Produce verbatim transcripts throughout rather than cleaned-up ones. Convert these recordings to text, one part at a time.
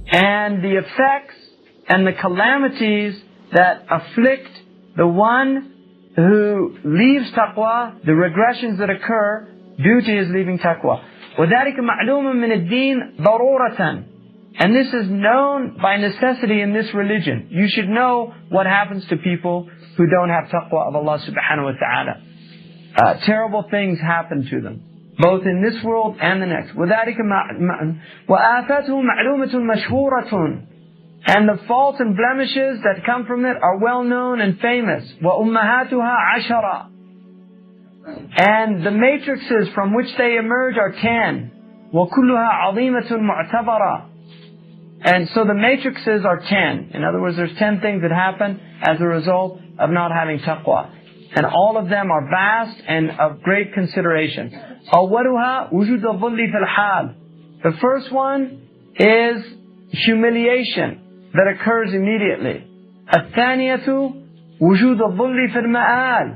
and the effects and the calamities that afflict the one who leaves taqwa, the regressions that occur due to his leaving taqwa. وَذَلِكَ مَعْلُومٌ مِنَ الدِّينِ ضَرُورَةً. And this is known by necessity in this religion. You should know what happens to people who don't have taqwa of Allah subhanahu wa ta'ala. Uh, terrible things happen to them, both in this world and the next. وَذَلِكَ وَآفَاتُهُ مَعْلُومَةٌ مَشْهُورَةٌ. And the faults and blemishes that come from it are well known and famous. وَأُمَّهَاتُهَا عَشَرًا. And the matrices from which they emerge are ten. وَكُلُّهَا عَظِيمَةٌ مُعْتَبَرًا. And so the matrices are ten. In other words, there's ten things that happen as a result of not having taqwa. And all of them are vast and of great consideration. أَوَّلُهَا وُجُودُ الظُّلِّ فِي الْحَالِ. The first one is humiliation that occurs immediately. الثانية وجود الظل في المآل.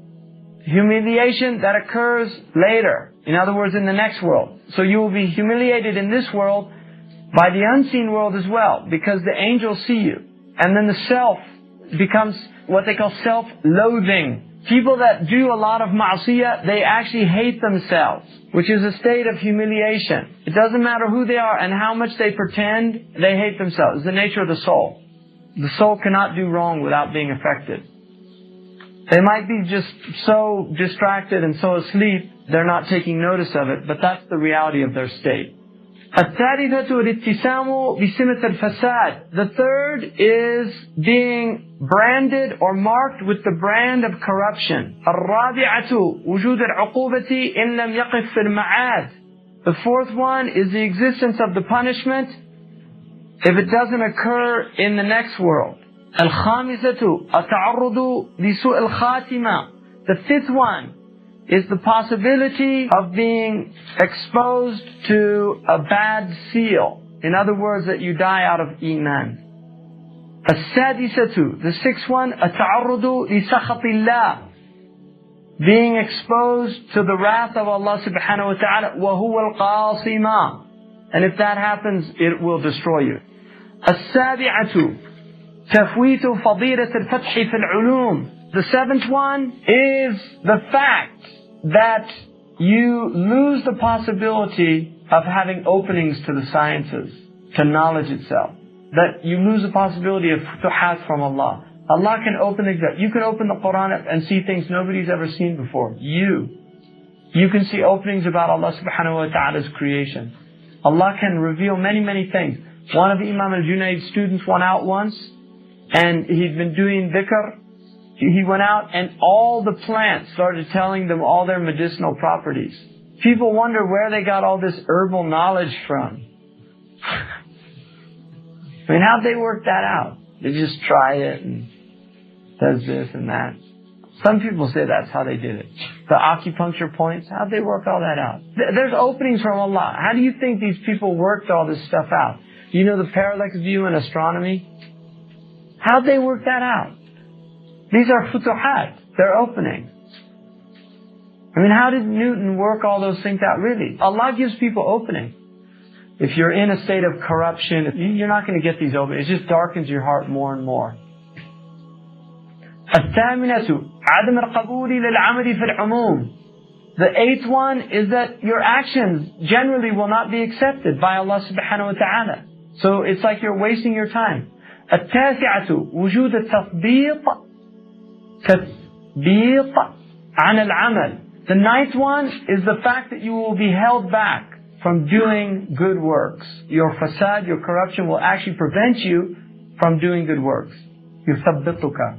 Humiliation that occurs later. In other words, in the next world. So you will be humiliated in this world by the unseen world as well, because the angels see you. And then the self becomes what they call self-loathing. People that do a lot of ma'asiyah, they actually hate themselves, which is a state of humiliation. It doesn't matter who they are and how much they pretend, they hate themselves. It's the nature of the soul. The soul cannot do wrong without being affected. They might be just so distracted and so asleep, they're not taking notice of it, but that's the reality of their state. الثالثة الاتسام بسمة الفساد. The third is being branded or marked with the brand of corruption. الرابعة وجود العقوبة إن لم يقف في المعاد. The fourth one is the existence of the punishment if it doesn't occur in the next world. الخامسة التعرض لسوء الخاتمة. The fifth one is the possibility of being exposed to a bad seal. In other words, that you die out of iman. السادسة, the sixth one, التعرض لسخط الله. Being exposed to the wrath of Allah subhanahu wa ta'ala. وهو القاصمة. And if that happens, it will destroy you. السابعة تفويت فضيلة الفتح في العلوم. The seventh one is the fact that you lose the possibility of having openings to the sciences, to knowledge itself. That you lose the possibility of futuhat from Allah. Allah can open things up. You can open the Quran up and see things nobody's ever seen before. You. You can see openings about Allah subhanahu wa ta'ala's creation. Allah can reveal many, many things. One of Imam al-Junayd's students went out once and he'd been doing dhikr. He went out and all the plants started telling them all their medicinal properties. People wonder where they got all this herbal knowledge from. I mean, how'd they work that out? They just try it and does this and that. Some people say that's how they did it. The acupuncture points, how'd they work all that out? There's openings from Allah. How do you think these people worked all this stuff out? Do you know the parallax view in astronomy? How'd they work that out? These are futuhat. They're openings. I mean, how did Newton work all those things out? Really, Allah gives people openings. If you're in a state of corruption, you're not going to get these openings. It just darkens your heart more and more. الثامنة عدم القبول للعمل في العموم. The eighth one is that your actions generally will not be accepted by Allah subhanahu wa ta'ala. So it's like you're wasting your time. التاسعة وجود التثبيط تثبيط عن العمل. The ninth one is the fact that you will be held back from doing good works. Your fasad, your corruption will actually prevent you from doing good works. يثبطك.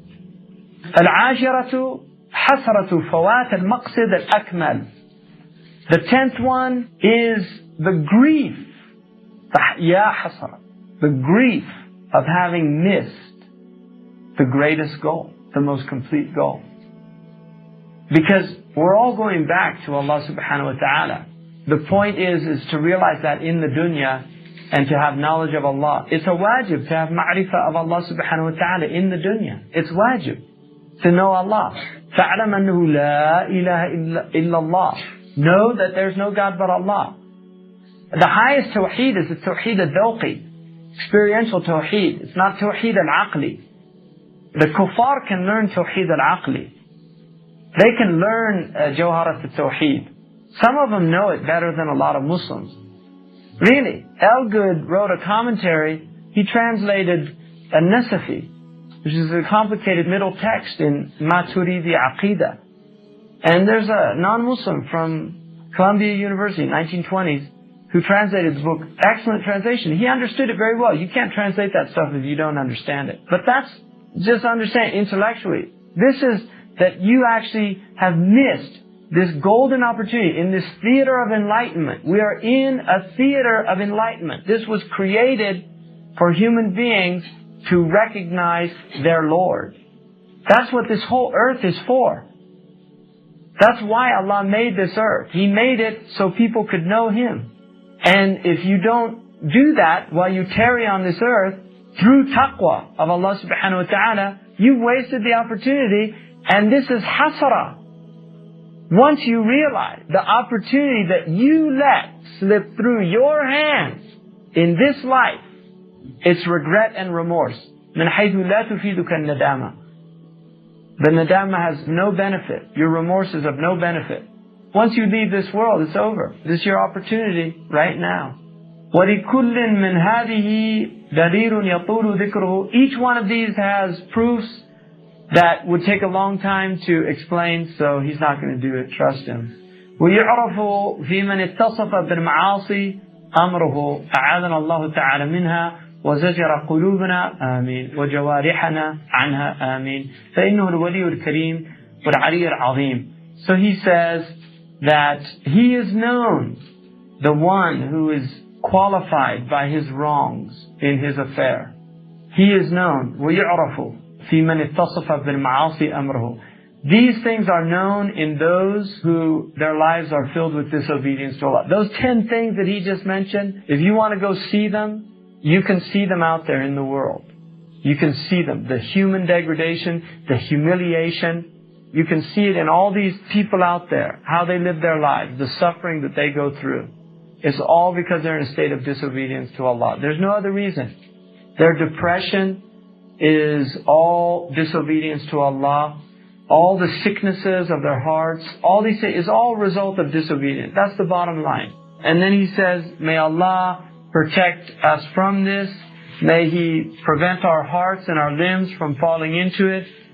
العاشرة حسرة فوات المقصد الأكمل. The tenth one is the grief. يا حسرة. The grief of having missed the greatest goal, the most complete goal. Because we're all going back to Allah subhanahu wa ta'ala. The point is, is to realize that in the dunya and to have knowledge of Allah. It's a wajib to have ma'rifah of Allah subhanahu wa ta'ala in the dunya. It's wajib to know Allah. فَعْلَمْ أَنَّهُ لَا إِلَهَ إِلَّا اللَّهِ. Know that there's no God but Allah. The highest tawheed is the tawheed al-dhawqi. experiential tawheed. It's not tawheed al-aqli. The kuffar can learn tawheed al-aqli. They can learn uh, jawharat al-tawheed. Some of them know it better than a lot of Muslims. Really, Elgood wrote a commentary. He translated An-Nasafi, which is a complicated middle text in Maturidi Aqidah. And there's a non-Muslim from Columbia University, nineteen twenties, who translated the book. Excellent translation. He understood it very well. You can't translate that stuff if you don't understand it. But that's just understand intellectually. This is that you actually have missed this golden opportunity in this theater of enlightenment. We are in a theater of enlightenment. This was created for human beings to recognize their Lord. That's what this whole earth is for. That's why Allah made this earth. He made it so people could know Him. And if you don't do that while you tarry on this earth, through taqwa of Allah subhanahu wa ta'ala, you've wasted the opportunity. And this is hasara. Once you realize the opportunity that you let slip through your hands in this life, it's regret and remorse. مِنْ حَيْثُ لَا تُفِيدُكَ النَّدَامَةِ. The nadama has no benefit. Your remorse is of no benefit. Once you leave this world, it's over. This is your opportunity right now. وَلِكُلٍّ مِّنْ هَذِهِ دَلِيلٌ يَطُولُ ذِكْرُهُ. Each one of these has proofs that would take a long time to explain, so he's not going to do it. Trust him. وَيُعْرَفُ فِي مَنِ اتَّصَفَ بِالْمَعَاصِي أَمْرُهُ أَعَاذَنَا اللَّهُ تَعَالَى مِنْهَا وزجر قلوبنا آمين وجوارحنا عنها آمين فإنه الولي الكريم والعلي العظيم. So he says that he is known, the one who is qualified by his wrongs in his affair. He is known. وَيُعْرَفُ فِي مَنِ اتَّصَفَ بِالْمَعَاصِي أَمْرُهُ. These things are known in those who their lives are filled with disobedience to Allah. Those ten things that he just mentioned, if you want to go see them, you can see them out there in the world. You can see them. The human degradation, the humiliation. You can see it in all these people out there, how they live their lives, the suffering that they go through. It's all because they're in a state of disobedience to Allah. There's no other reason. Their depression is all disobedience to Allah. All the sicknesses of their hearts, all these things is all a result of disobedience. That's the bottom line. And then he says, may Allah protect us from this. May He prevent our hearts and our limbs from falling into it.